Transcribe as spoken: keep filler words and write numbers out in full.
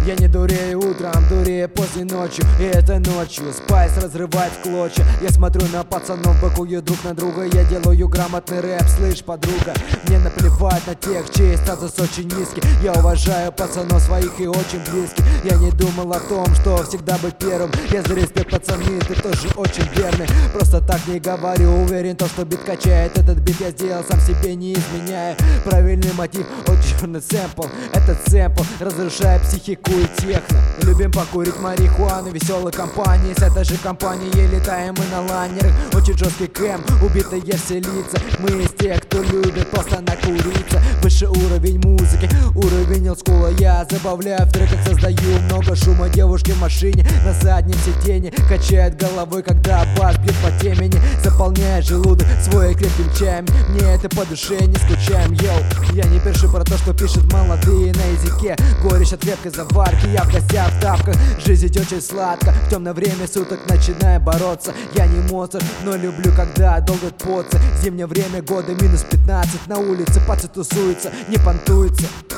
Я не дурею утром, дурею поздней ночью. И этой ночью спайс разрывает в клочья. Я смотрю на пацанов, быкую друг на друга. Я делаю грамотный рэп, слышь, подруга. Мне наплевать на тех, чей статус очень низкий. Я уважаю пацанов своих и очень близких. Я не думал о том, что всегда быть первым. Я за респект, пацаны, ты тоже очень верный. Просто так не говорю, уверен, то, что бит качает. Этот бит я сделал сам себе, не изменяя. Правильный мотив, черный сэмпл. Этот сэмпл разрушает психику и техно. Любим покурить марихуану, веселой компании. С этой же компанией летаем мы на лайнерах. Очень жесткий кэм, убитые веселиться. Мы из тех, кто любит просто накуриться. Выше уровень музыки, уровень олдскула. Я забавляю в треках, создаю много шума. Девушки в машине на заднем сиденье качают головой, когда бас бьет по темени. Заполняя желудок свой крепким чаем. Мне это по душе, не скучаем, йоу. Я не пишу про то, что пишут молодые на языке. Горечь от крепкой заварки, я в гостях в тапках. Жизнь идет очень сладко, в темное время суток начинаю бороться. Я не монстр, но люблю, когда долго поться. Зимнее время года минус пятнадцать. На улице пацы тусуются, не понтуются.